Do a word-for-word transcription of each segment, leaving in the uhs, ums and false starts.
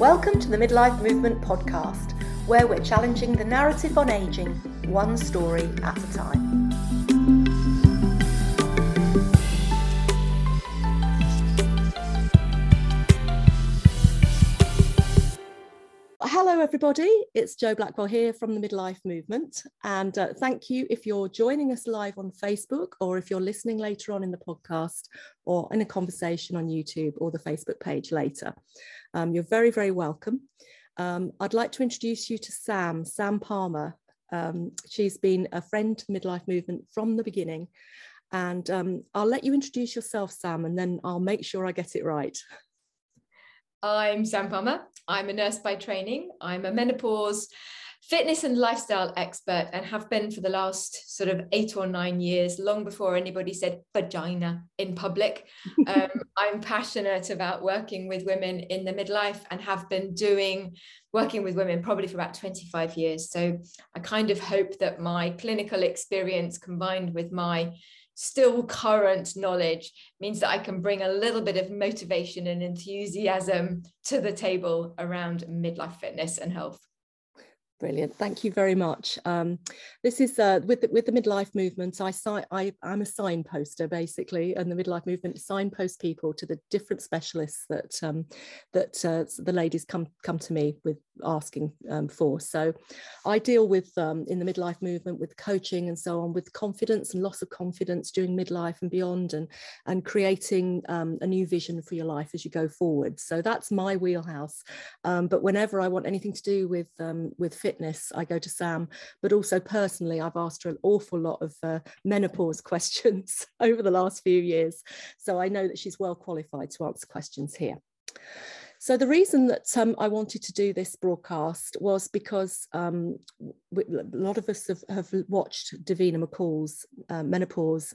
Welcome to the Midlife Movement podcast, where we're challenging the narrative on ageing, one story at a time. Hello everybody, it's Jo Blackwell here from the Midlife Movement, and uh, thank you if you're joining us live on Facebook, or if you're listening later on in the podcast or in a conversation on YouTube or the Facebook page later. Um, you're very, very welcome. Um, I'd like to introduce you to Sam, Sam Palmer. Um, she's been a friend to the Midlife Movement from the beginning, and um, I'll let you introduce yourself, Sam, and then I'll make sure I get it right. I'm Sam Palmer. I'm a nurse by training. I'm a menopause fitness and lifestyle expert and have been for the last sort of eight or nine years, long before anybody said vagina in public. Um, I'm passionate about working with women in the midlife and have been doing working with women probably for about twenty-five years. So I kind of hope that my clinical experience combined with my still current knowledge means that I can bring a little bit of motivation and enthusiasm to the table around midlife fitness and health. Brilliant. Thank you very much. Um, this is uh, with, the, with the Midlife Movement. I, I, I'm a signposter, basically, and the Midlife Movement signpost people to the different specialists that um, that uh, the ladies come come to me with asking um, for. So I deal with, um, in the Midlife Movement, with coaching and so on, with confidence and loss of confidence during midlife and beyond, and, and creating um, a new vision for your life as you go forward. So that's my wheelhouse. Um, but whenever I want anything to do with, um, with fitness, Fitness, I go to Sam, but also personally, I've asked her an awful lot of uh, menopause questions over the last few years. So I know that she's well qualified to answer questions here. So the reason that um, I wanted to do this broadcast was because um, we, a lot of us have, have watched Davina McCall's uh, menopause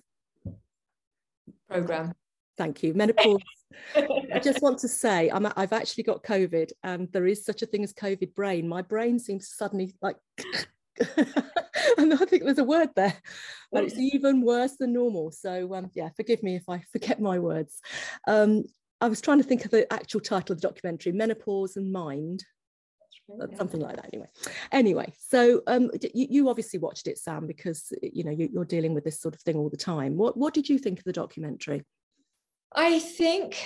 program. Thank you. Menopause. I just want to say I'm, I've actually got COVID, and there is such a thing as COVID brain. My brain seems suddenly like, and I think there's a word there, but it's even worse than normal. So um, yeah, forgive me if I forget my words. Um, I was trying to think of the actual title of the documentary, Menopause and Mind. Yeah. Something like that anyway. Anyway, so um, you, you obviously watched it, Sam, because you know you, you're dealing with this sort of thing all the time. What, what did you think of the documentary? I think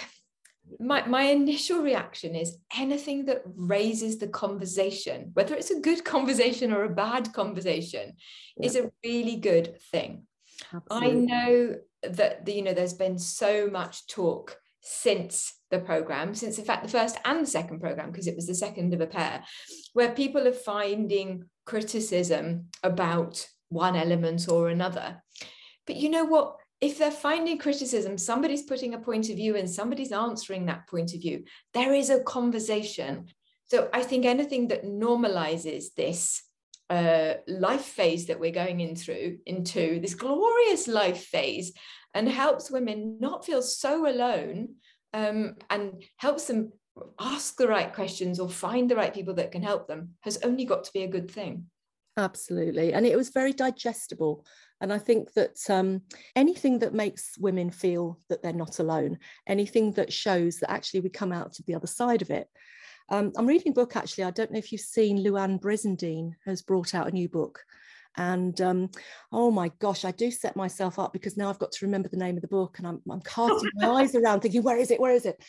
my, my initial reaction is anything that raises the conversation, whether it's a good conversation or a bad conversation, yeah. is a really good thing. Absolutely. I know that the, you know there's been so much talk since the program, since in fact the first and the second program, because it was the second of a pair, where people are finding criticism about one element or another. But you know what? If they're finding criticism, somebody's putting a point of view and somebody's answering that point of view. There is a conversation. So I think anything that normalizes this uh, life phase that we're going in through, into this glorious life phase, and helps women not feel so alone, um, and helps them ask the right questions or find the right people that can help them, has only got to be a good thing. Absolutely. And it was very digestible. And I think that um, anything that makes women feel that they're not alone, anything that shows that actually we come out to the other side of it. Um, I'm reading a book, actually. I don't know if you've seen, Louann Brizendine has brought out a new book. And um, oh my gosh, I do set myself up because now I've got to remember the name of the book, and I'm, I'm casting my eyes around thinking, where is it? Where is it?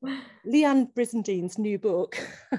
Louann Brizendine's new book,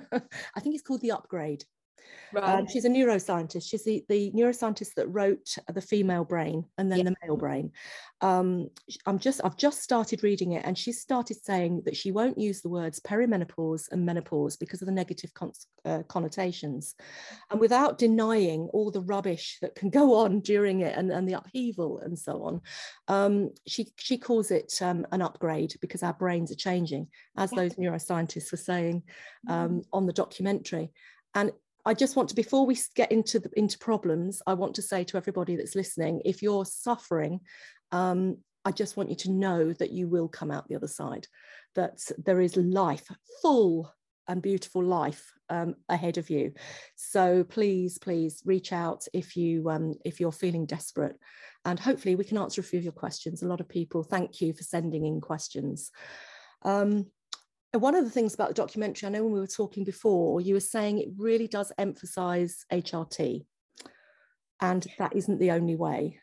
I think it's called The Upgrade. Right. Um, she's a neuroscientist. She's the, the neuroscientist that wrote The Female Brain and then yeah. The Male Brain. Um, I'm just, I've just started reading it, and she started saying that she won't use the words perimenopause and menopause because of the negative con- uh, connotations, and without denying all the rubbish that can go on during it and, and the upheaval and so on. Um, she, she calls it um, an upgrade because our brains are changing, as those neuroscientists were saying um, on the documentary. And I just want to, before we get into the, into problems, I want to say to everybody that's listening, if you're suffering, um, I just want you to know that you will come out the other side, that there is life, full and beautiful life um, ahead of you. So please, please reach out if you um, if you're feeling desperate, and hopefully we can answer a few of your questions. A lot of people, thank you for sending in questions. Um, one of the things about the documentary, I know when we were talking before, you were saying it really does emphasize H R T, and that isn't the only way.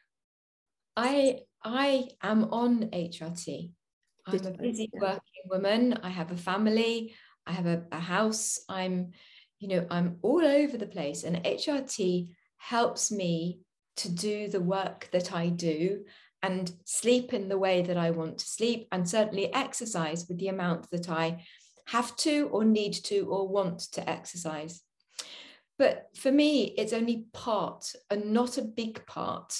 I I am on H R T. I'm a busy yeah. working woman. I have a family. I have a, a house. I'm, you know, I'm all over the place, and H R T helps me to do the work that I do and sleep in the way that I want to sleep, and certainly exercise with the amount that I have to or need to or want to exercise. But for me, it's only part and not a big part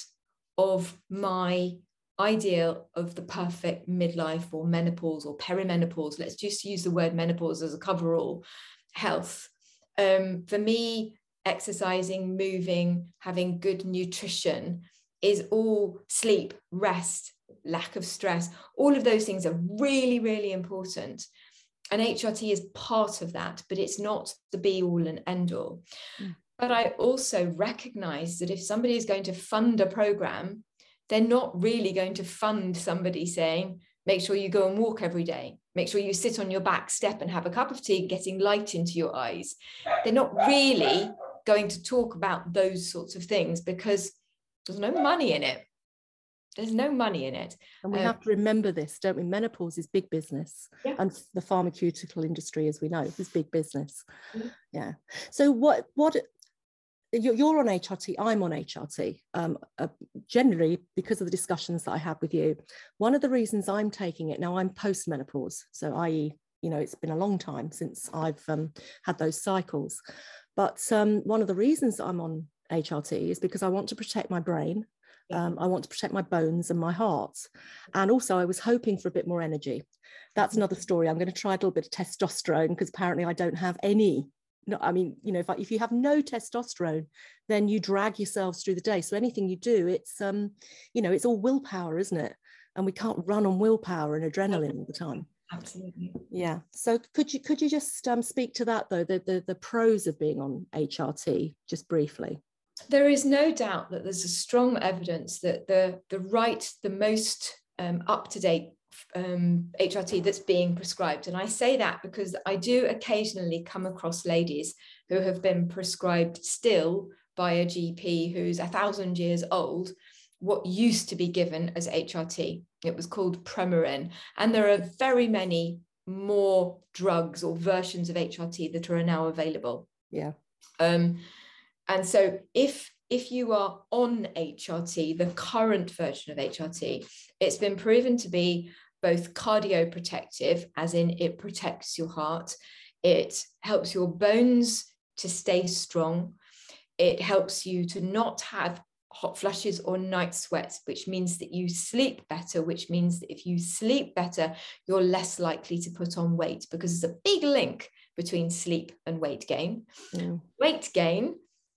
of my ideal of the perfect midlife or menopause or perimenopause. Let's just use the word menopause as a coverall health. Um, for me, exercising, moving, having good nutrition is all sleep, rest, lack of stress. All of those things are really, really important. And H R T is part of that, but it's not the be all and end all. Mm. But I also recognize that if somebody is going to fund a program, they're not really going to fund somebody saying, make sure you go and walk every day. Make sure you sit on your back step and have a cup of tea, getting light into your eyes. They're not really going to talk about those sorts of things because there's no money in it. There's no money in it. And we um, have to remember this, don't we? Menopause is big business. Yeah. And the pharmaceutical industry, as we know, is big business. Yeah. yeah. So what, what, you're on H R T, I'm on H R T, um, uh, generally because of the discussions that I have with you. One of the reasons I'm taking it, now I'm post-menopause, so that is, you know, it's been a long time since I've um, had those cycles. But um, one of the reasons that I'm on H R T is because I want to protect my brain. Um, I want to protect my bones and my heart. And also I was hoping for a bit more energy. That's another story. I'm going to try a little bit of testosterone because apparently I don't have any. No, I mean, you know, if, I, if you have no testosterone, then you drag yourselves through the day. So anything you do, it's, um, you know, it's all willpower, isn't it? And we can't run on willpower and adrenaline all the time. Absolutely. Yeah. So could you could you just um, speak to that though, the, the the pros of being on H R T, just briefly? There is no doubt that there's a strong evidence that the the right, the most um, up-to-date um, H R T that's being prescribed. And I say that because I do occasionally come across ladies who have been prescribed still by a G P who's a thousand years old, what used to be given as H R T. It was called Premarin. And there are very many more drugs or versions of H R T that are now available. Yeah. Um, and so if if you are on H R T, the current version of H R T, it's been proven to be both cardioprotective, as in it protects your heart, it helps your bones to stay strong, it helps you to not have hot flushes or night sweats, which means that you sleep better, which means that if you sleep better, you're less likely to put on weight, because there's a big link between sleep and weight gain. Mm. Weight gain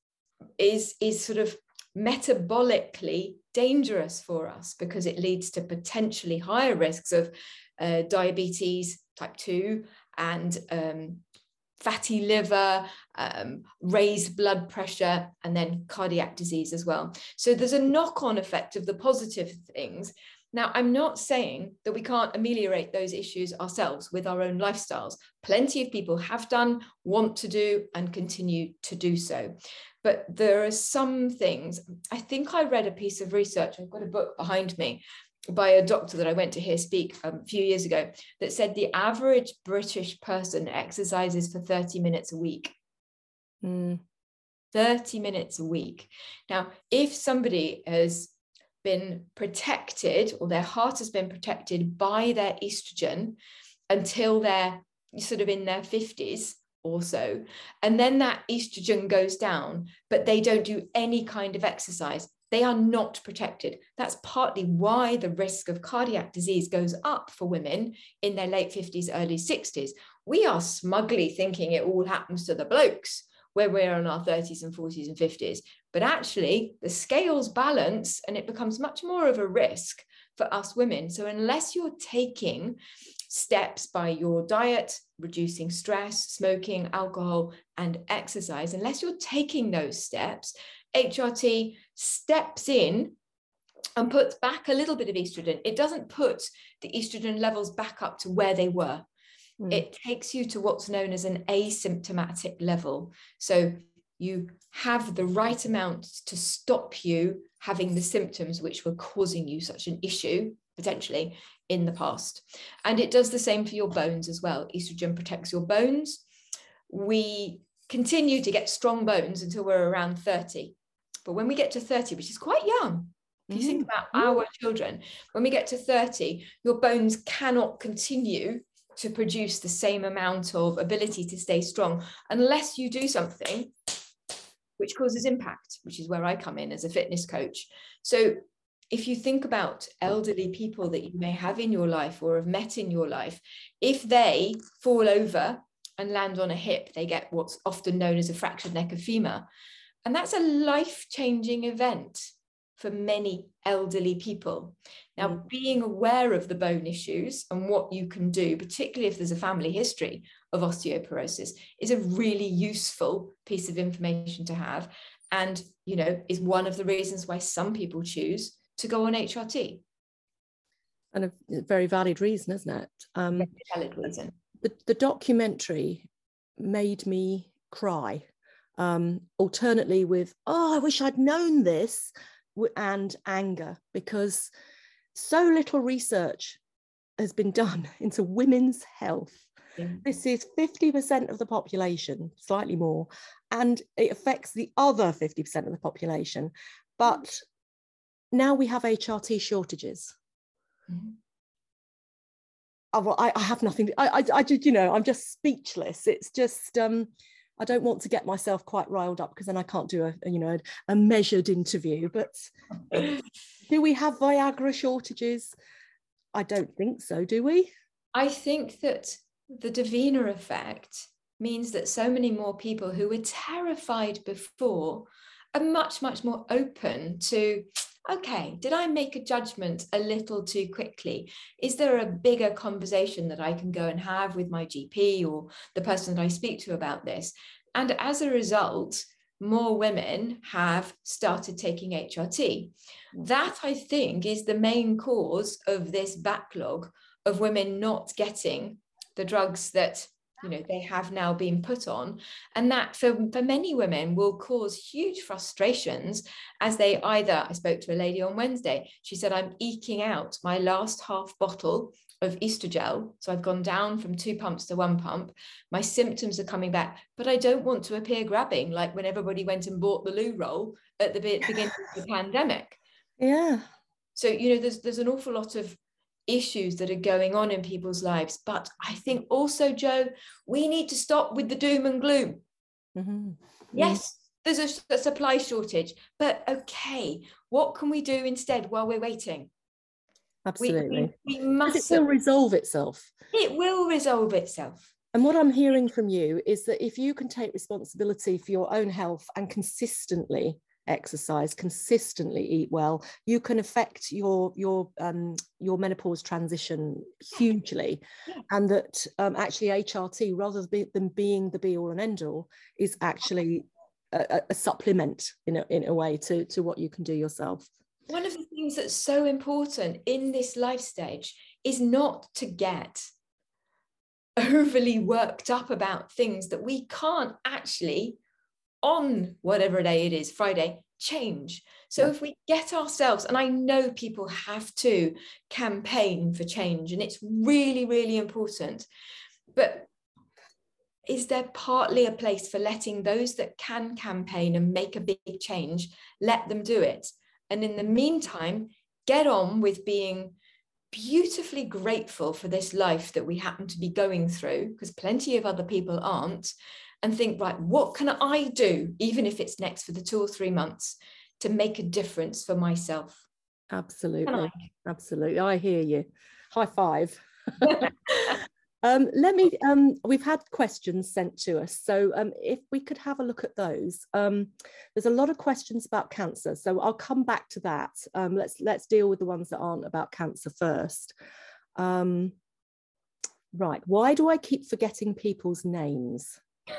is, is sort of metabolically dangerous for us because it leads to potentially higher risks of uh, diabetes type two and um, fatty liver, um, raised blood pressure, and then cardiac disease as well. So there's a knock-on effect of the positive things. Now, I'm not saying that we can't ameliorate those issues ourselves with our own lifestyles. Plenty of people have done, want to do, and continue to do so. But there are some things. I think I read a piece of research, I've got a book behind me, by a doctor that I went to hear speak um, a few years ago, that said the average British person exercises for thirty minutes a week. Mm. thirty minutes a week. Now, if somebody has been protected, or their heart has been protected by their estrogen until they're sort of in their fifties or so, and then that estrogen goes down, but they don't do any kind of exercise, they are not protected. That's partly why the risk of cardiac disease goes up for women in their late fifties, early sixties. We are smugly thinking it all happens to the blokes where we're in our thirties and forties and fifties. But actually, the scales balance and it becomes much more of a risk for us women. So unless you're taking steps by your diet, reducing stress, smoking, alcohol, and exercise, unless you're taking those steps, H R T steps in and puts back a little bit of estrogen. It doesn't put the estrogen levels back up to where they were. Mm. It takes you to what's known as an asymptomatic level. So you have the right amount to stop you having the symptoms which were causing you such an issue, potentially, in the past. And it does the same for your bones as well. Estrogen protects your bones. We continue to get strong bones until we're around thirty. But when we get to thirty, which is quite young, if you mm. think about mm. our children, when we get to thirty, your bones cannot continue to produce the same amount of ability to stay strong unless you do something which causes impact, which is where I come in as a fitness coach. So if you think about elderly people that you may have in your life or have met in your life, if they fall over and land on a hip, they get what's often known as a fractured neck of femur. And that's a life-changing event for many elderly people. Now, mm. being aware of the bone issues and what you can do, particularly if there's a family history of osteoporosis, is a really useful piece of information to have. And, you know, is one of the reasons why some people choose to go on H R T. And a very valid reason, isn't it? Um, very valid reason. The, the documentary made me cry, um, alternately with, oh, I wish I'd known this, and anger, because so little research has been done into women's health. Yeah. This is fifty percent of the population, slightly more, and it affects the other fifty percent of the population. But mm. now we have H R T shortages. Mm-hmm. I, I have nothing, I, I, I just, you know, I'm just speechless. It's just, um, I don't want to get myself quite riled up because then I can't do a, a you know, a, a measured interview. But do we have Viagra shortages? I don't think so, do we? I think that the Davina effect means that so many more people who were terrified before are much, much more open to, okay, did I make a judgment a little too quickly? Is there a bigger conversation that I can go and have with my G P or the person that I speak to about this? And as a result, more women have started taking H R T. That, I think, is the main cause of this backlog of women not getting the drugs that, you know, they have now been put on. And that for, for many women will cause huge frustrations as they either, I spoke to a lady on Wednesday, she said, I'm eking out my last half bottle of Estrogel. So I've gone down from two pumps to one pump. My symptoms are coming back, but I don't want to appear grabbing like when everybody went and bought the loo roll at the beginning of the pandemic. Yeah. So, you know, there's, there's an awful lot of issues that are going on in people's lives. But I think also, Jo, we need to stop with the doom and gloom. Mm-hmm. Yes, there's a, a supply shortage, but okay, what can we do instead while we're waiting? Absolutely. We, we, we must. It will resolve itself. It will resolve itself. And what I'm hearing from you is that if you can take responsibility for your own health and consistently exercise, consistently eat well, you can affect your your um your menopause transition hugely. Yeah. And that um, actually H R T, rather than being the be all and end all, is actually a, a supplement in a, in a way to to what you can do yourself. One of the things that's so important in this life stage is not to get overly worked up about things that we can't actually, on whatever day it is, Friday, change. So yeah. if we get ourselves, and I know people have to campaign for change, and it's really, really important, but is there partly a place for letting those that can campaign and make a big change, let them do it? And in the meantime, get on with being beautifully grateful for this life that we happen to be going through, because plenty of other people aren't. And think, right, what can I do, even if it's next for the two or three months, to make a difference for myself? Absolutely. Absolutely. I hear you. High five. um, let me, um, we've had questions sent to us. So um, if we could have a look at those. Um, there's a lot of questions about cancer. So I'll come back to that. Um, let's, let's deal with the ones that aren't about cancer first. Um, right. Why do I keep forgetting people's names?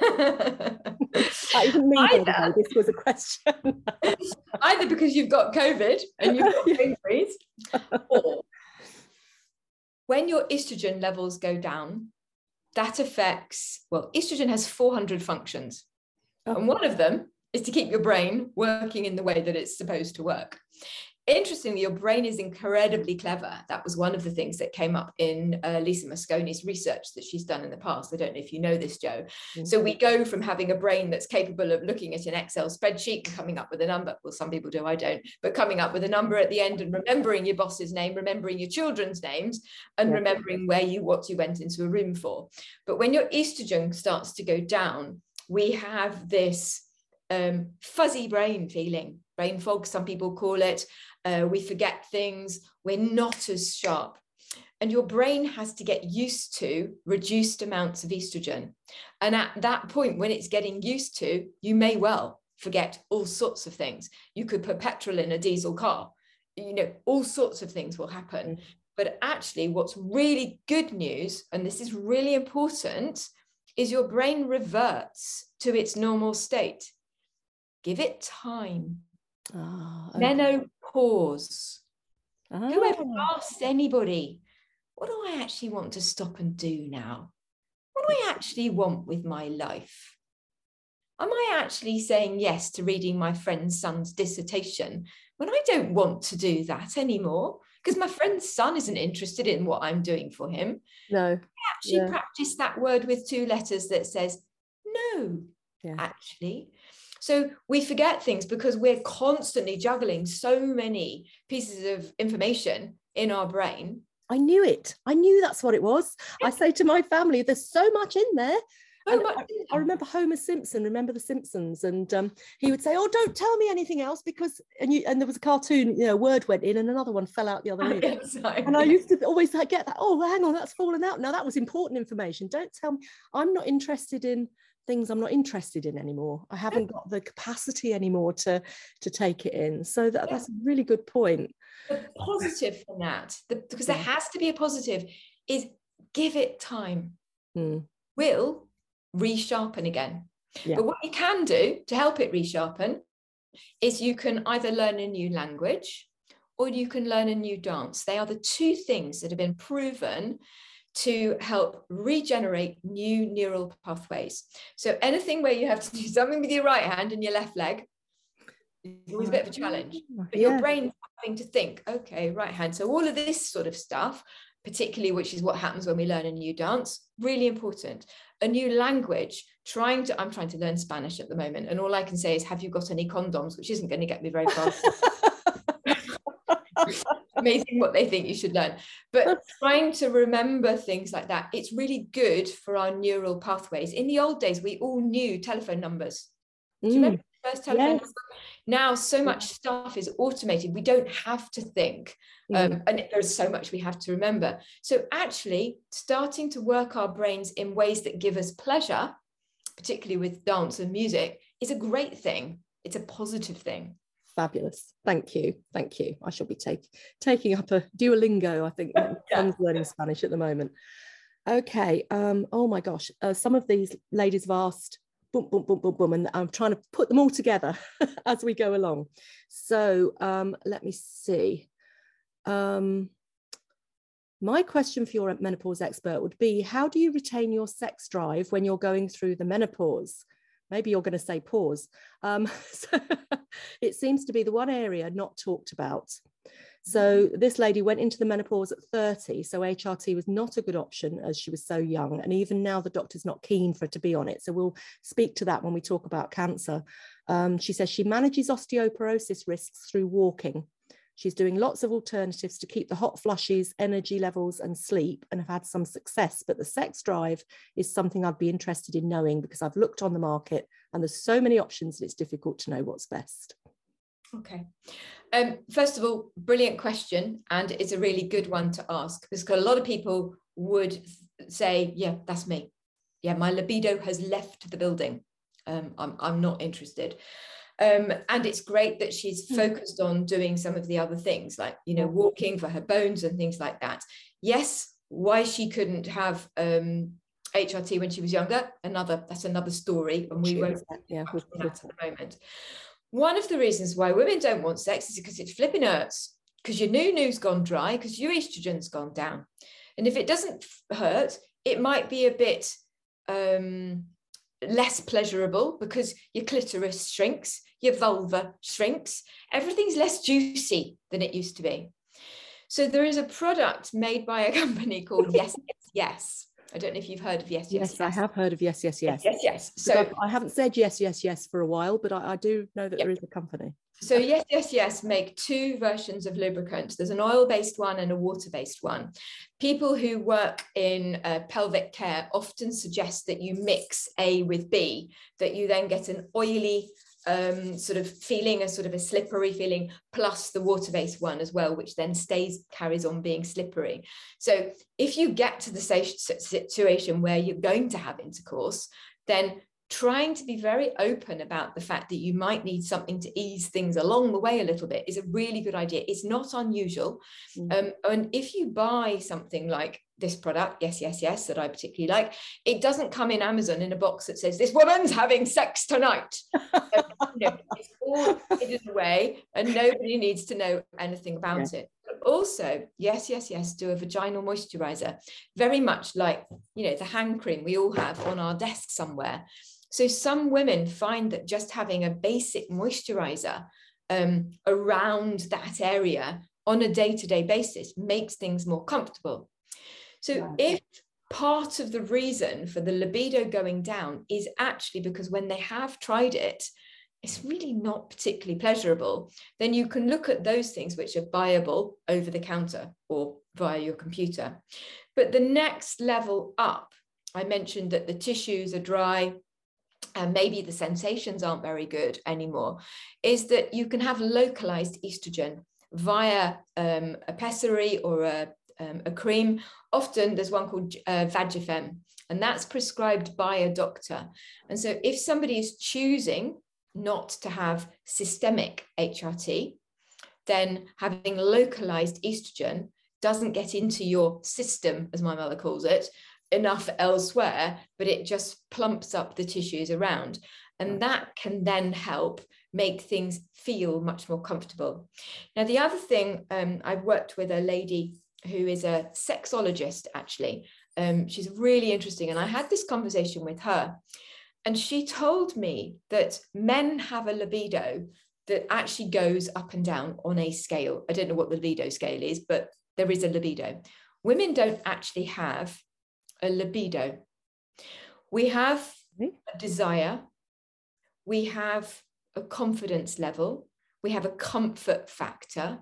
I didn't mean either. This was a question. Either because you've got COVID and you've got pancreas, or when your estrogen levels go down, that affects, well, estrogen has four hundred functions. Oh. And one of them is to keep your brain working in the way that it's supposed to work. Interestingly, your brain is incredibly clever. That was one of the things that came up in uh, Lisa Mosconi's research that she's done in the past. I don't know if you know this, Jo. Mm-hmm. So we go from having a brain that's capable of looking at an Excel spreadsheet and coming up with a number. Well, some people do, I don't. But coming up with a number at the end and remembering your boss's name, remembering your children's names, and yeah. remembering where you, what you went into a room for. But when your estrogen starts to go down, we have this um, fuzzy brain feeling. Brain fog, some people call it. Uh, we forget things. We're not as sharp. And your brain has to get used to reduced amounts of estrogen. And at that point, when it's getting used to, you may well forget all sorts of things. You could put petrol in a diesel car. You know, all sorts of things will happen. But actually, what's really good news, and this is really important, is your brain reverts to its normal state. Give it time. Oh, okay. Menopause. Oh. Whoever asked anybody, what do I actually want to stop and do now? What do I actually want with my life? Am I actually saying yes to reading my friend's son's dissertation when I don't want to do that anymore? Because my friend's son isn't interested in what I'm doing for him. No. I actually yeah. practice that word with two letters that says no, yeah. actually. So we forget things because we're constantly juggling so many pieces of information in our brain. I knew it. I knew that's what it was. I say to my family, there's so much in there. So much I, in there. I remember Homer Simpson, remember The Simpsons? And um, he would say, oh, don't tell me anything else because, and, you, and there was a cartoon, you know, a word went in and another one fell out the other end. Yes, I, and I used to always get that, oh, hang on, that's fallen out. Now that was important information. Don't tell me. I'm not interested in things I'm not interested in anymore. I haven't got the capacity anymore to to take it in. So that, that's a really good point. The positive from that, the, because yeah. there has to be a positive, is give it time. Mm. Will resharpen again. Yeah. But what you can do to help it resharpen is you can either learn a new language or you can learn a new dance. They are the two things that have been proven to help regenerate new neural pathways. So anything where you have to do something with your right hand and your left leg is always a bit of a challenge. But yeah. your brain's having to think, okay, right hand. So all of this sort of stuff, particularly which is what happens when we learn a new dance, really important. A new language, trying to, I'm trying to learn Spanish at the moment. And all I can say is, have you got any condoms? Which isn't going to get me very far. Amazing what they think you should learn, but trying to remember things like that, it's really good for our neural pathways. In the old days, we all knew telephone numbers. Do you mm. remember the first telephone yes. number? Now so much stuff is automated, we don't have to think, mm. um, and there's so much we have to remember. So actually starting to work our brains in ways that give us pleasure, particularly with dance and music, is a great thing. It's a positive thing. Fabulous. Thank you. Thank you. I shall be take, taking up a Duolingo, I think. My son's learning Spanish at the moment. Okay. Um, oh my gosh. Uh, some of these ladies have asked, boom, boom, boom, boom, boom, and I'm trying to put them all together as we go along. So um, let me see. Um, my question for your menopause expert would be, how do you retain your sex drive when you're going through the menopause? Maybe you're going to say pause. Um, so it seems to be the one area not talked about. So this lady went into the menopause at thirty. So H R T was not a good option as she was so young. And even now the doctor's not keen for her to be on it. So we'll speak to that when we talk about cancer. Um, she says she manages osteoporosis risks through walking. She's doing lots of alternatives to keep the hot flushes, energy levels and sleep, and have had some success. But the sex drive is something I'd be interested in knowing because I've looked on the market and there's so many options that it's difficult to know what's best. Okay. Um, first of all, brilliant question. And it's a really good one to ask because a lot of people would say, yeah, that's me. Yeah, my libido has left the building. Um, I'm, I'm not interested. Um, and it's great that she's focused on doing some of the other things like, you know, walking for her bones and things like that. Yes, why she couldn't have um, H R T when she was younger, another, that's another story. And we won't yeah, touch on that at the moment. One of the reasons why women don't want sex is because it flipping hurts, because your new-new's gone dry, because your estrogen's gone down. And if it doesn't hurt, it might be a bit um, less pleasurable because your clitoris shrinks, your vulva shrinks, everything's less juicy than it used to be. So there is a product made by a company called Yes, Yes, Yes. I don't know if you've heard of Yes, Yes, Yes, Yes. I have heard of Yes, Yes, Yes. Yes, Yes, yes. So I haven't said yes, yes, yes for a while, but I, I do know that yep. there is a company. So Yes, Yes, Yes make two versions of lubricant. There's an oil-based one and a water-based one. People who work in uh, pelvic care often suggest that you mix A with B, that you then get an oily um, sort of feeling, a sort of a slippery feeling, plus the water-based one as well, which then stays, carries on being slippery. So if you get to the situation where you're going to have intercourse, then trying to be very open about the fact that you might need something to ease things along the way a little bit is a really good idea. It's not unusual. Mm. Um, and if you buy something like this product, Yes, Yes, Yes, that I particularly like, it doesn't come in Amazon in a box that says, this woman's having sex tonight. um, you know, it's all hidden away and nobody needs to know anything about yeah. it. But also, Yes, Yes, Yes do a vaginal moisturizer, very much like, you know, the hand cream we all have on our desk somewhere. So some women find that just having a basic moisturizer um, around that area on a day-to-day basis makes things more comfortable. So right. if part of the reason for the libido going down is actually because when they have tried it, it's really not particularly pleasurable, then you can look at those things which are buyable over the counter or via your computer. But the next level up, I mentioned that the tissues are dry, and maybe the sensations aren't very good anymore, is that you can have localized estrogen via um, a pessary or a, um, a cream. Often there's one called uh, Vagifem, and that's prescribed by a doctor. And so if somebody is choosing not to have systemic H R T, then having localized estrogen doesn't get into your system, as my mother calls it, enough elsewhere, but it just plumps up the tissues around. And that can then help make things feel much more comfortable. Now, the other thing, um, I've worked with a lady who is a sexologist, actually. Um, she's really interesting. And I had this conversation with her, and she told me that men have a libido that actually goes up and down on a scale. I don't know what the libido scale is, but there is a libido. Women don't actually have a libido. We have a desire, we have a confidence level, we have a comfort factor,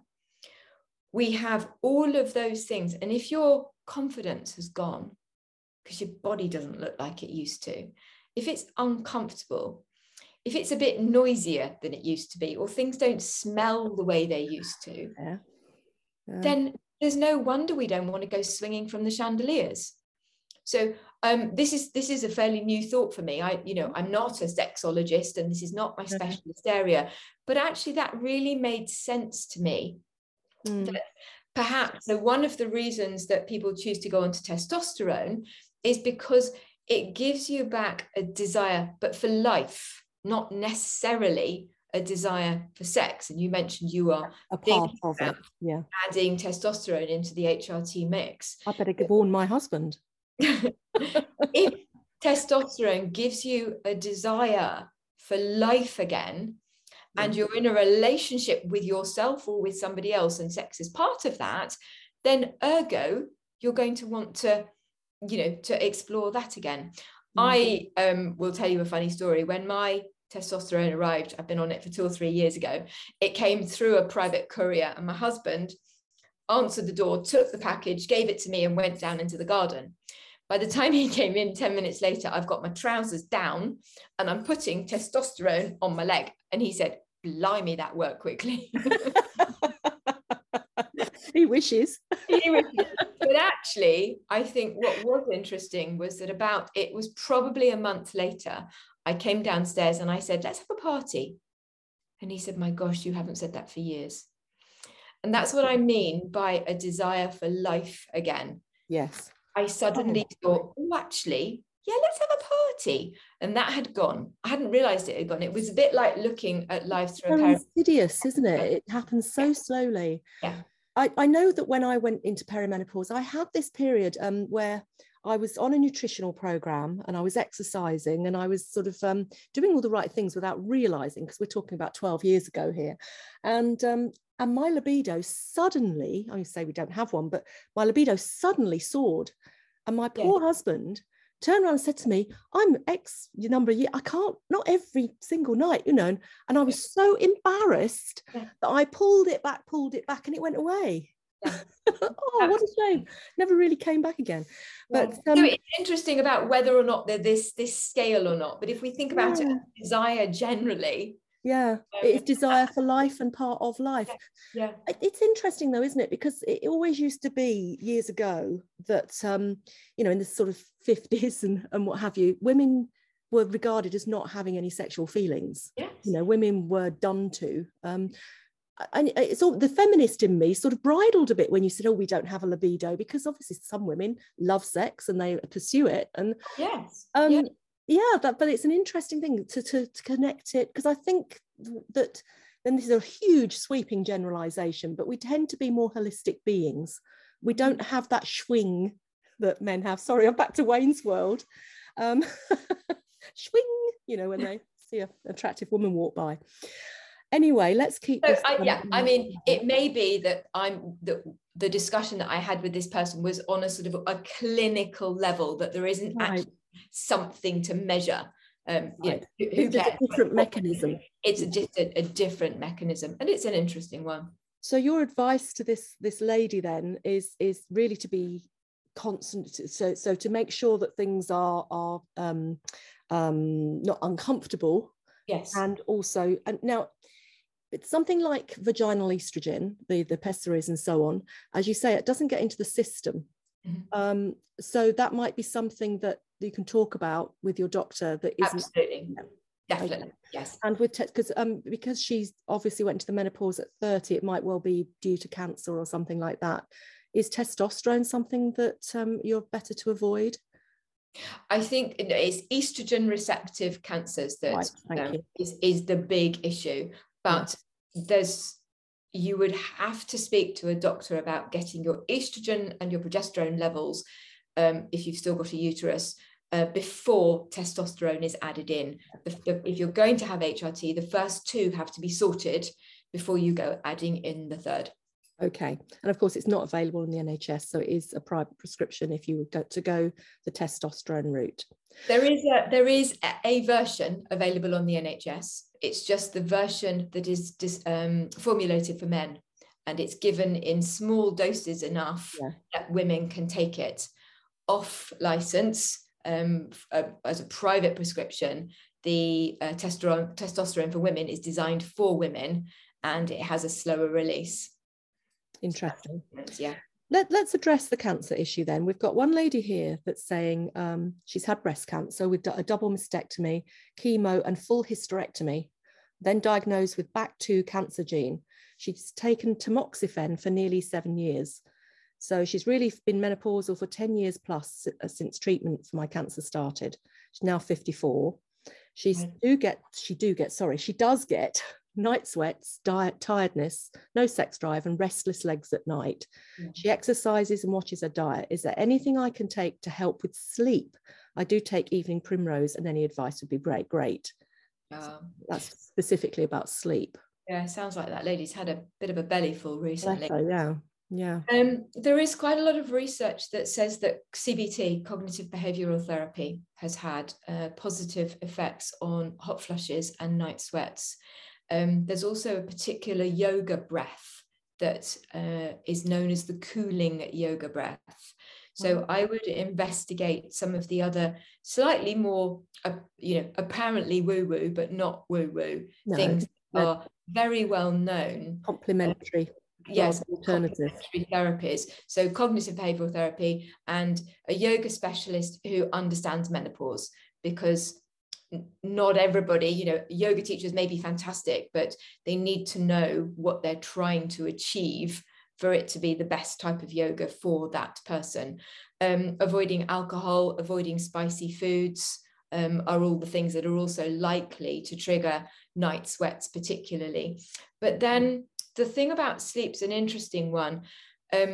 we have all of those things. And if your confidence has gone because your body doesn't look like it used to, if it's uncomfortable, if it's a bit noisier than it used to be, or things don't smell the way they used to, yeah. Yeah. then there's no wonder we don't want to go swinging from the chandeliers. So um, this is this is a fairly new thought for me. I, you know, I'm not a sexologist, and this is not my specialist area, but actually that really made sense to me. Mm. That perhaps so one of the reasons that people choose to go onto testosterone is because it gives you back a desire, but for life, not necessarily a desire for sex. And you mentioned you are a part of it, yeah, adding testosterone into the H R T mix. I better warn my husband. If testosterone gives you a desire for life again, yeah. and you're in a relationship with yourself or with somebody else, and sex is part of that, then ergo, you're going to want to, you know, to explore that again. Mm-hmm. I um, will tell you a funny story. When my testosterone arrived, I've been on it for two or three years ago, it came through a private courier, and my husband answered the door, took the package, gave it to me, and went down into the garden. By the time he came in ten minutes later, I've got my trousers down and I'm putting testosterone on my leg. And he said, blimey, that worked quickly. He wishes. He wishes. But actually, I think what was interesting was that about, it was probably a month later, I came downstairs and I said, let's have a party. And he said, my gosh, you haven't said that for years. And that's what I mean by a desire for life again. Yes. I suddenly oh. thought, oh, actually, yeah, let's have a party. And that had gone. I hadn't realized it had gone. It was a bit like looking at life through a pair of... insidious, isn't it? It happens so yeah. slowly. Yeah. I, I know that when I went into perimenopause, I had this period um, where I was on a nutritional program and I was exercising and I was sort of um, doing all the right things without realizing, because we're talking about twelve years ago here. And, um, and my libido suddenly, I say we don't have one, but my libido suddenly soared. And my poor yeah. husband turned around and said to me, I'm X number of years, I can't, not every single night, you know. And, and I was so embarrassed yeah. that I pulled it back, pulled it back, and it went away. Yeah. Oh, what a shame. Never really came back again. But yeah. um, so it's interesting about whether or not they're this this scale or not. But if we think about yeah. it as desire generally. Yeah, um, it's desire for life and part of life. Yeah. yeah. It's interesting though, isn't it? Because it always used to be years ago that, um, you know, in the sort of fifties and, and what have you, women were regarded as not having any sexual feelings. Yes. You know, women were done to. Um, and it's all the feminist in me sort of bridled a bit when you said, oh, we don't have a libido, because obviously some women love sex and they pursue it. And yes. Um, yeah. yeah, that, but it's an interesting thing to, to, to connect it, because I think that, then this is a huge sweeping generalization, but we tend to be more holistic beings. We don't have that swing that men have. Sorry, I'm back to Wayne's World. Um, swing, you know, when they see an attractive woman walk by. Anyway, let's keep so this. I, yeah, I mean, it may be that I'm the, the discussion that I had with this person was on a sort of a clinical level, that there isn't right. actually something to measure. Um, right. you know, who it's cares? a different mechanism. It's a, just a, a different mechanism, and it's an interesting one. So your advice to this this lady then is is really to be constant. So so to make sure that things are are um, um, not uncomfortable. Yes. And also, and now. It's something like vaginal estrogen, the, the pessaries and so on. As you say, it doesn't get into the system. Mm-hmm. Um, so that might be something that you can talk about with your doctor. That isn't. Absolutely. Yeah. Definitely. Okay. Yes. And with, because um, because she's obviously went into the menopause at thirty, it might well be due to cancer or something like that. Is testosterone something that um, you're better to avoid? I think it's estrogen receptive cancers that right, um, is, is the big issue. But yeah. there's, you would have to speak to a doctor about getting your estrogen and your progesterone levels, um, if you've still got a uterus, uh, before testosterone is added in. The, the, if you're going to have H R T, the first two have to be sorted before you go adding in the third. Okay. And of course, it's not available in the N H S, so it is a private prescription if you were to go the testosterone route. There is a, there is a version available on the N H S. It's just the version that is dis, um, formulated for men, and it's given in small doses enough yeah. that women can take it. Off license, um, uh, as a private prescription, the uh, testosterone, testosterone for women is designed for women, and it has a slower release. Interesting. Yeah. Let, let's address the cancer issue then. We've got one lady here that's saying um, she's had breast cancer with a double mastectomy, chemo and full hysterectomy, then diagnosed with B A C two cancer gene. She's taken tamoxifen for nearly seven years. So she's really been menopausal for ten years plus since treatment for my cancer started. She's now fifty-four. She's right. do get, she do get, sorry, she does get night sweats, diet, tiredness, no sex drive, and restless legs at night. Yeah. She exercises and watches her diet. Is there anything I can take to help with sleep? I do take evening primrose, and any advice would be great. Great. Um, That's specifically about sleep. Yeah, it sounds like that lady's had a bit of a belly full recently. So, yeah, yeah. Um, there is quite a lot of research that says that C B T, cognitive behavioural therapy, has had uh, positive effects on hot flushes and night sweats. Um, there's also a particular yoga breath that uh, is known as the cooling yoga breath. So mm-hmm. I would investigate some of the other slightly more, uh, you know, apparently woo-woo, but not woo-woo no, things that no. are very well known. Complementary. Uh, yes, alternative therapies. So cognitive behavioural therapy and a yoga specialist who understands menopause, because not everybody, you know, yoga teachers may be fantastic, but they need to know what they're trying to achieve for it to be the best type of yoga for that person. Um, avoiding alcohol, avoiding spicy foods um, are all the things that are also likely to trigger night sweats particularly. But then the thing about sleep's an interesting one. Um,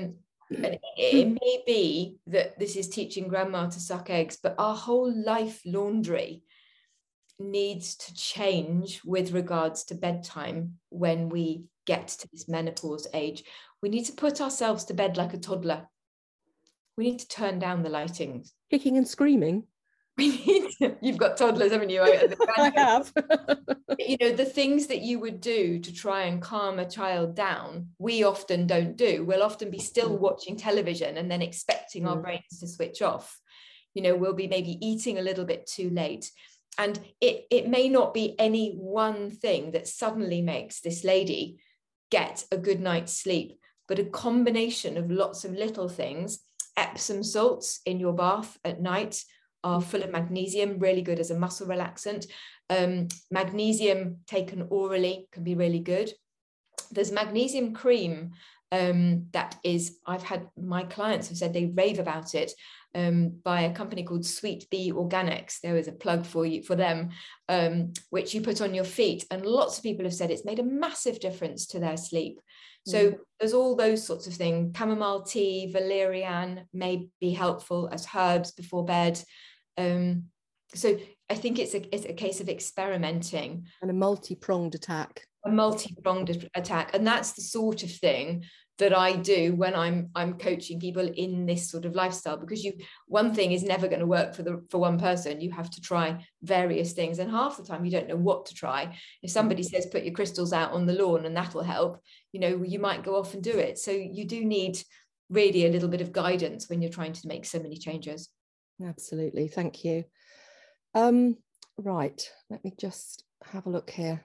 And it may be that this is teaching grandma to suck eggs, but our whole life laundry needs to change with regards to bedtime when we get to this menopause age. We need to put ourselves to bed like a toddler. We need to turn down the lightings. Kicking and screaming. We need to, you've got toddlers, haven't you? I, I have. You know, the things that you would do to try and calm a child down, we often don't do. We'll often be still watching television and then expecting our brains to switch off. You know, we'll be maybe eating a little bit too late. And it, it may not be any one thing that suddenly makes this lady get a good night's sleep, but a combination of lots of little things. Epsom salts in your bath at night are full of magnesium, really good as a muscle relaxant. Um, magnesium taken orally can be really good. There's magnesium cream um, that is, I've had my clients have said they rave about it, um, by a company called Sweet Bee Organics. There is a plug for you for them, um, which you put on your feet. And lots of people have said it's made a massive difference to their sleep. So mm. there's all those sorts of things. Chamomile tea, valerian may be helpful as herbs before bed. Um, so I think it's a, it's a case of experimenting. And a multi-pronged attack. A multi-pronged attack. And that's the sort of thing that I do when I'm I'm coaching people in this sort of lifestyle, because you one thing is never going to work for the for one person. You have to try various things, and half the time you don't know what to try. If somebody says put your crystals out on the lawn and that'll help, you know, you might go off and do it. So you do need really a little bit of guidance when you're trying to make so many changes. Absolutely, thank you. Um, right, let me just have a look here.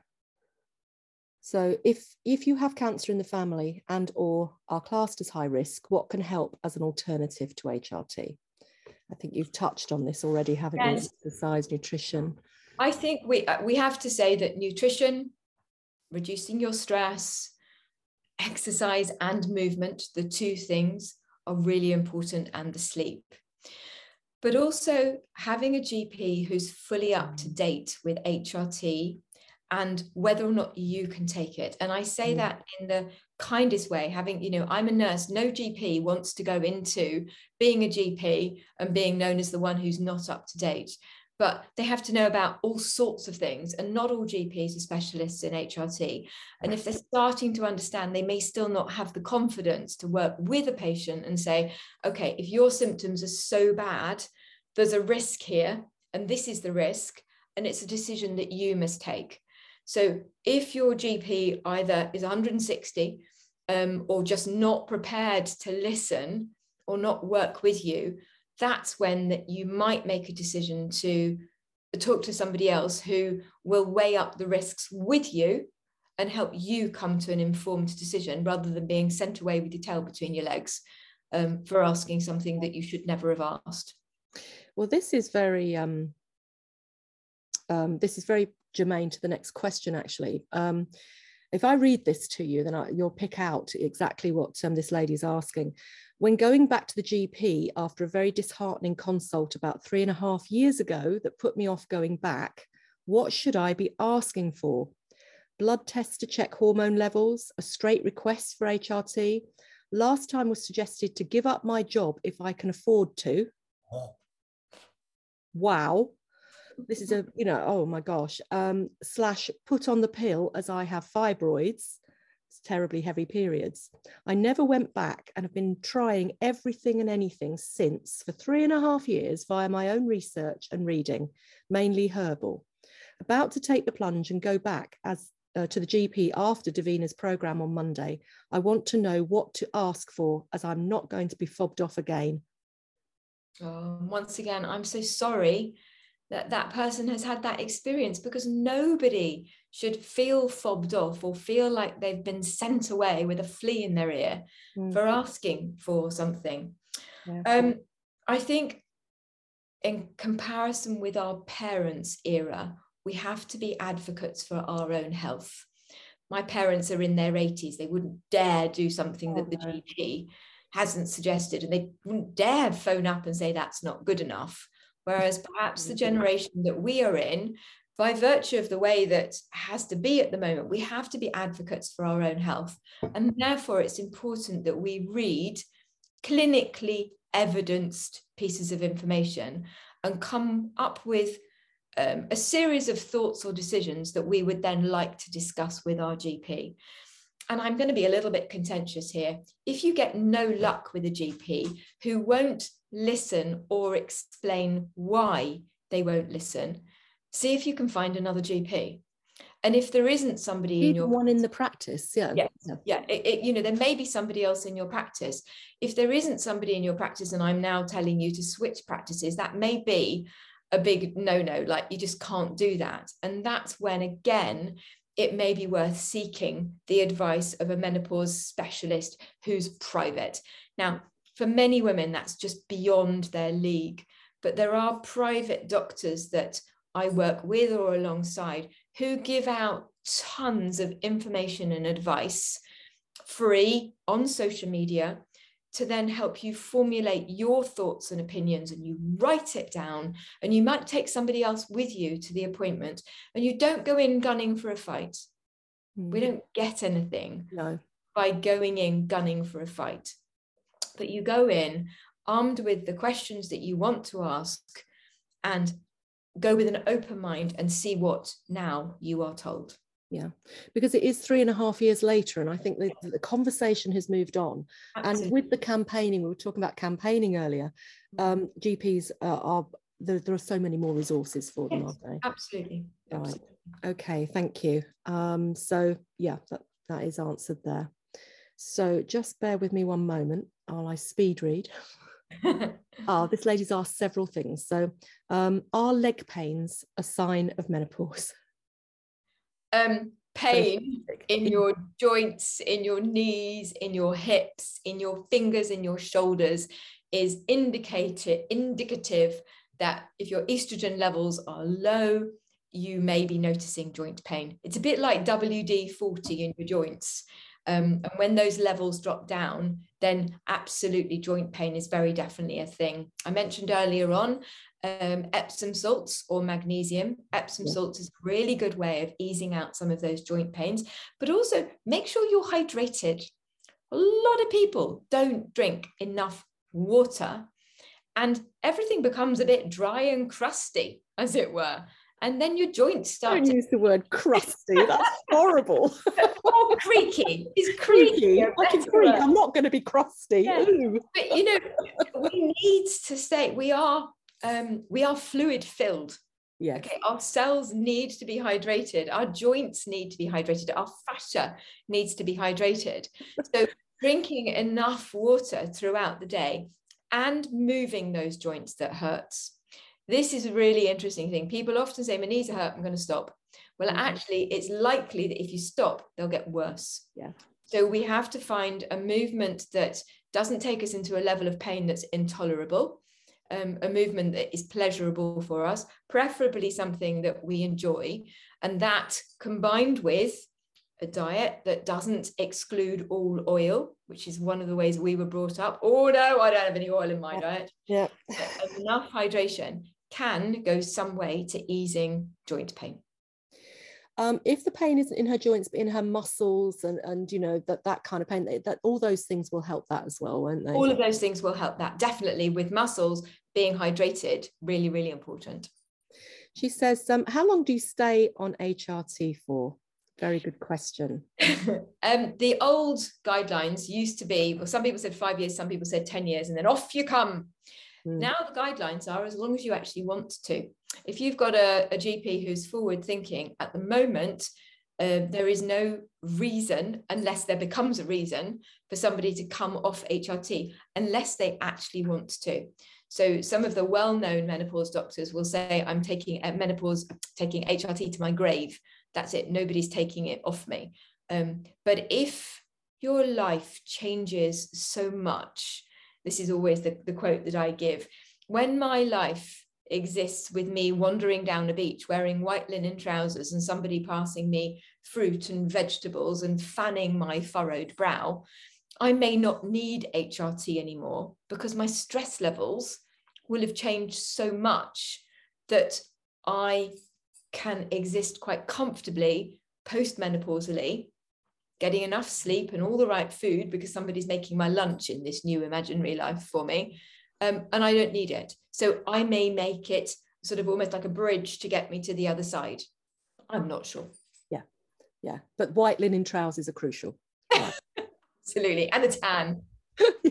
So if, if you have cancer in the family and or are classed as high risk, what can help as an alternative to H R T? I think you've touched on this already, haven't yes. you? Exercise, nutrition. I think we, we have to say that nutrition, reducing your stress, exercise and movement, the two things are really important, and the sleep. But also having a G P who's fully up to date with H R T and whether or not you can take it. And I say mm. that in the kindest way, having, you know, I'm a nurse, no G P wants to go into being a G P and being known as the one who's not up to date. But they have to know about all sorts of things, and not all G Ps are specialists in H R T. And if they're starting to understand, they may still not have the confidence to work with a patient and say, okay, if your symptoms are so bad, there's a risk here, and this is the risk, and it's a decision that you must take. So if your G P either is one hundred sixty um, or just not prepared to listen or not work with you, that's when that you might make a decision to talk to somebody else who will weigh up the risks with you and help you come to an informed decision, rather than being sent away with your tail between your legs um, for asking something that you should never have asked. Well, this is very, um, um, this is very germane to the next question, actually. Um, if I read this to you, then I, you'll pick out exactly what um, this lady's asking. When going back to the G P after a very disheartening consult about three and a half years ago that put me off going back, what should I be asking for? Blood tests to check hormone levels, a straight request for H R T. Last time was suggested to give up my job if I can afford to. Oh. Wow. This is a, you know, oh my gosh, um, slash put on the pill as I have fibroids. It's terribly heavy periods. I never went back and have been trying everything and anything since for three and a half years via my own research and reading, mainly herbal. About to take the plunge and go back as uh, to the G P after Davina's program on Monday. I want to know what to ask for, as I'm not going to be fobbed off again. Oh, once again, I'm so sorry that that person has had that experience, because nobody should feel fobbed off or feel like they've been sent away with a flea in their ear mm. for asking for something. Yeah. Um, I think in comparison with our parents' era, we have to be advocates for our own health. My parents are in their eighties. They wouldn't dare do something oh, that the no. G P hasn't suggested, and they wouldn't dare phone up and say that's not good enough. Whereas perhaps the generation that we are in, by virtue of the way that has to be at the moment, we have to be advocates for our own health. And therefore, it's important that we read clinically evidenced pieces of information and come up with um, a series of thoughts or decisions that we would then like to discuss with our G P. And I'm going to be a little bit contentious here. If you get no luck with a G P who won't listen or explain why they won't listen, see if you can find another G P. And if there isn't somebody Even in your one in the practice, yeah, yeah, yeah, yeah it, it, you know, there may be somebody else in your practice. If there isn't somebody in your practice, and I'm now telling you to switch practices, that may be a big no-no. Like, you just can't do that. And that's when, again, it may be worth seeking the advice of a menopause specialist who's private. Now, for many women, that's just beyond their league. But there are private doctors that I work with or alongside who give out tons of information and advice free on social media to then help you formulate your thoughts and opinions, and you write it down, and you might take somebody else with you to the appointment, and you don't go in gunning for a fight. Mm. We don't get anything no. by going in gunning for a fight, but you go in armed with the questions that you want to ask and go with an open mind and see what now you are told. Yeah, because it is three and a half years later, and I think the, the conversation has moved on. Absolutely. And with the campaigning, we were talking about campaigning earlier, um, G Ps uh, are, there, there are so many more resources for them, yes, aren't they? Absolutely. Right. Absolutely. Okay, thank you. Um, so yeah, that, that is answered there. So just bear with me one moment while I speed read. Ah, this lady's asked several things. So um, are leg pains a sign of menopause? Um, pain in your joints, in your knees, in your hips, in your fingers, in your shoulders is indicated, indicative that if your estrogen levels are low, you may be noticing joint pain. It's a bit like W D forty in your joints. Um, and when those levels drop down, then absolutely joint pain is very definitely a thing. I mentioned earlier on um, Epsom salts or magnesium. Epsom yeah. salts is a really good way of easing out some of those joint pains, but also make sure you're hydrated. A lot of people don't drink enough water, and everything becomes a bit dry and crusty, as it were. And then your joints start Don't to use the word crusty. That's horrible. Or creaky. It's creaky. creaky. I can creak. Word. I'm not going to be crusty. Yeah. But you know, we need to stay. We are um, we are fluid filled. Yeah. Okay. Our cells need to be hydrated. Our joints need to be hydrated. Our fascia needs to be hydrated. So drinking enough water throughout the day and moving those joints that hurts. This is a really interesting thing. People often say, my knees are hurt, I'm going to stop. Well, mm-hmm. actually, it's likely that if you stop, they'll get worse. Yeah. So we have to find a movement that doesn't take us into a level of pain that's intolerable, um, a movement that is pleasurable for us, preferably something that we enjoy. And that combined with a diet that doesn't exclude all oil, which is one of the ways we were brought up. Oh, no, I don't have any oil in my yeah. diet. Yeah. Enough hydration can go some way to easing joint pain. Um, if the pain isn't in her joints, but in her muscles and, and you know, that, that kind of pain, that all those things will help that as well, won't they? All of those things will help that. Definitely with muscles being hydrated, really, really important. She says, um, how long do you stay on H R T for? Very good question. um, the old guidelines used to be, well, some people said five years, some people said ten years, and then off you come. Mm. Now the guidelines are as long as you actually want to. If you've got a, a G P who's forward thinking, at the moment, uh, there is no reason, unless there becomes a reason, for somebody to come off H R T, unless they actually want to. So some of the well-known menopause doctors will say, I'm taking uh, menopause, taking H R T to my grave. That's it. Nobody's taking it off me. Um, but if your life changes so much, this is always the, the quote that I give. When my life exists with me wandering down a beach wearing white linen trousers and somebody passing me fruit and vegetables and fanning my furrowed brow, I may not need H R T anymore because my stress levels will have changed so much that I can exist quite comfortably postmenopausally, getting enough sleep and all the right food because somebody's making my lunch in this new imaginary life for me. Um, and I don't need it. So I may make it sort of almost like a bridge to get me to the other side. I'm not sure. Yeah, yeah. But white linen trousers are crucial. Right. Absolutely. And a tan. Yeah.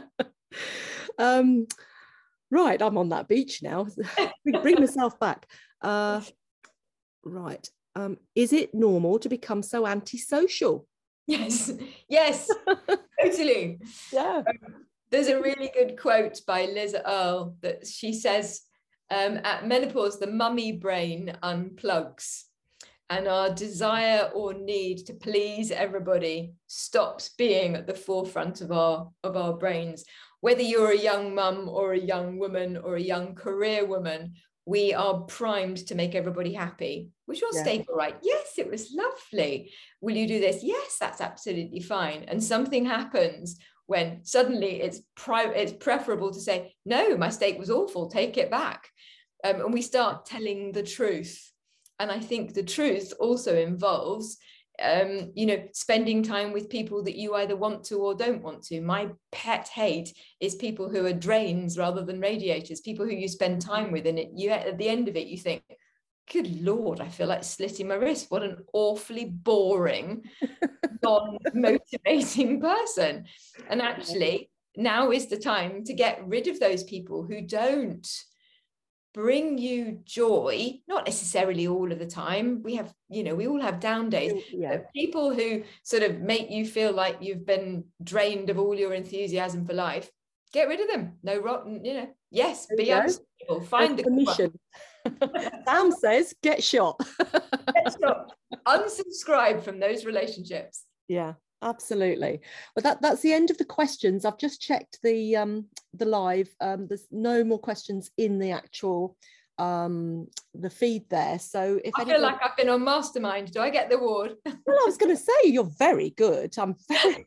Um, right, I'm on that beach now. Bring myself back. Uh, right. Um, is it normal to become so antisocial? Yes, yes, totally. Yeah. Um, there's a really good quote by Liz Earle that she says, um, at menopause, the mummy brain unplugs and our desire or need to please everybody stops being at the forefront of our, of our brains. Whether you're a young mum or a young woman or a young career woman, we are primed to make everybody happy. Was your yeah. steak all right? Yes, it was lovely. Will you do this? Yes, that's absolutely fine. And something happens when suddenly it's, pri- it's preferable to say, no, my steak was awful, take it back. Um, and we start telling the truth. And I think the truth also involves um, you know, spending time with people that you either want to or don't want to. My pet hate is people who are drains rather than radiators, people who you spend time with, and it, you at the end of it, you think, good Lord, I feel like slitting my wrist. What an awfully boring, non-motivating person. And actually, now is the time to get rid of those people who don't bring you joy, not necessarily all of the time. We have, you know, we all have down days, yeah. but people who sort of make you feel like you've been drained of all your enthusiasm for life, get rid of them. No rotten, you know, yes, there be unstable, find That's the mission. Sam says, get shot. Get shot. Unsubscribe from those relationships. Yeah. Absolutely. Well, that, that's the end of the questions. I've just checked the um, the live. Um, there's no more questions in the actual um, the feed there. So if I anybody... feel like I've been on Mastermind. Do I get the award? Well, I was going to say you're very good. I'm very.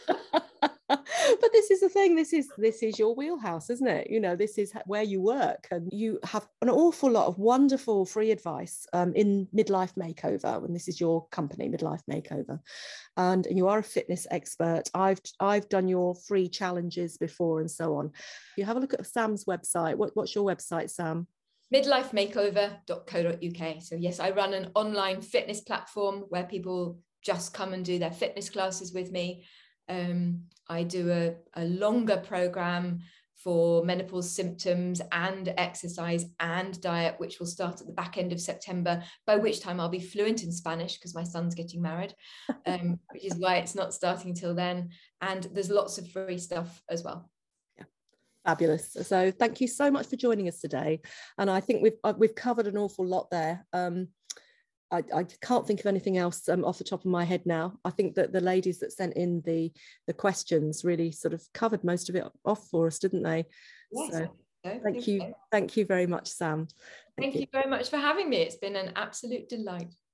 But this is the thing. This is this is your wheelhouse, isn't it? You know, this is where you work, and you have an awful lot of wonderful free advice um, in Midlife Makeover. And this is your company, Midlife Makeover, and you are a fitness expert. I've I've done your free challenges before, and so on. If you have a look at Sam's website. What, what's your website, Sam? midlife makeover dot co dot U K. So yes, I run an online fitness platform where people just come and do their fitness classes with me. Um, I do a, a longer program for menopause symptoms and exercise and diet, which will start at the back end of September, by which time I'll be fluent in Spanish because my son's getting married, um, which is why it's not starting till then. And there's lots of free stuff as well. Yeah, fabulous. So thank you so much for joining us today. And I think we've uh, we've covered an awful lot there. Um, I, I can't think of anything else um, off the top of my head now. I think that the ladies that sent in the the questions really sort of covered most of it off for us, didn't they? Yes, so, so. Thank you. So. Thank you very much, Sam. Thank, thank you. you very much for having me. It's been an absolute delight.